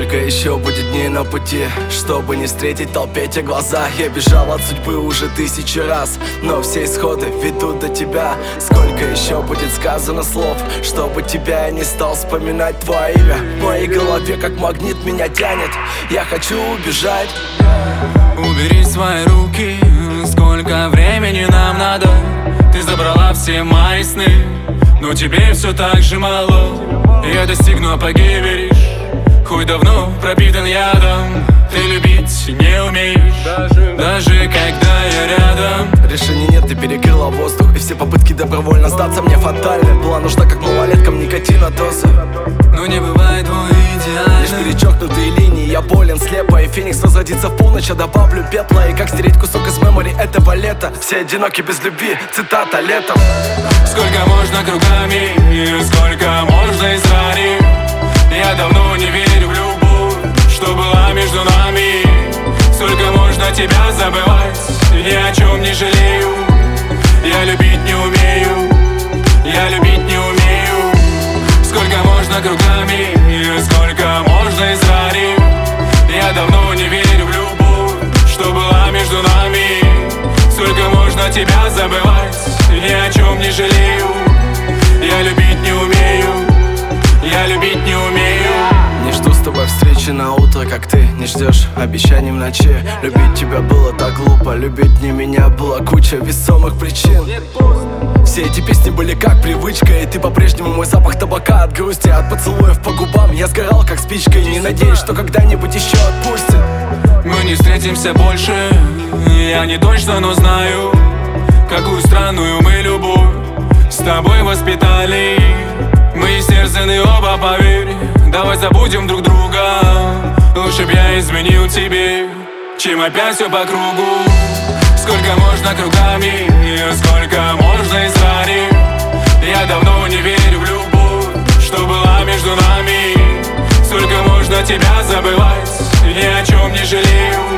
Сколько еще будет дней на пути, чтобы не встретить в толпе те глаза. Я бежал от судьбы уже 1000 раз, но все исходы ведут до тебя. Сколько еще будет сказано слов, чтобы тебя я не стал вспоминать твое имя. В моей голове как магнит меня тянет, я хочу убежать. Убери свои руки, сколько времени нам надо. Ты забрала все мои сны, но тебе все так же мало. Я достигну апогея, веришь? Хоть давно пропитан ядом. Ты любить не умеешь, даже когда я рядом. Решений нет, ты перекрыла воздух, и все попытки добровольно сдаться мне фатальны. Была нужна как малолеткам никотина доза, но не бывает твой идеальный. лишь перечеркнутые линии, я болен слепо. И феникс возродится в полночь, я добавлю пепла. И как стереть кусок из мемори этого лета. Все одиноки без любви, цитата летом. Сколько можно кругами, сколько можно из рани. Я давно не верю в любовь, что была между нами. Сколько можно тебя забывать, ни о чем не жалею. Я любить не умею, я любить не умею. Сколько можно кругами, сколько можно из рани. Я давно не верю в любовь, что была между нами. Сколько можно тебя забывать, ни о чем не жалею. Я любить не умею, я любить не умею. Не жду с тобой встречи на утро, как ты не ждешь обещаний в ночи. Любить тебя было так глупо, любить не меня была куча весомых причин. Все эти песни были как привычка, и ты по-прежнему мой запах табака. От грусти, от поцелуев по губам я сгорал как спичка. И не надеюсь, что когда-нибудь еще отпустит. Мы не встретимся больше, я не точно, но знаю, какую странную мы любовь с тобой воспитали. Мы истерзаны оба, поверь, давай забудем друг друга. Лучше б я изменил тебе, чем опять все по кругу. Сколько можно кругами, сколько можно из рани. Я давно не верю в любовь, что была между нами. Сколько можно тебя забывать, ни о чем не жалею.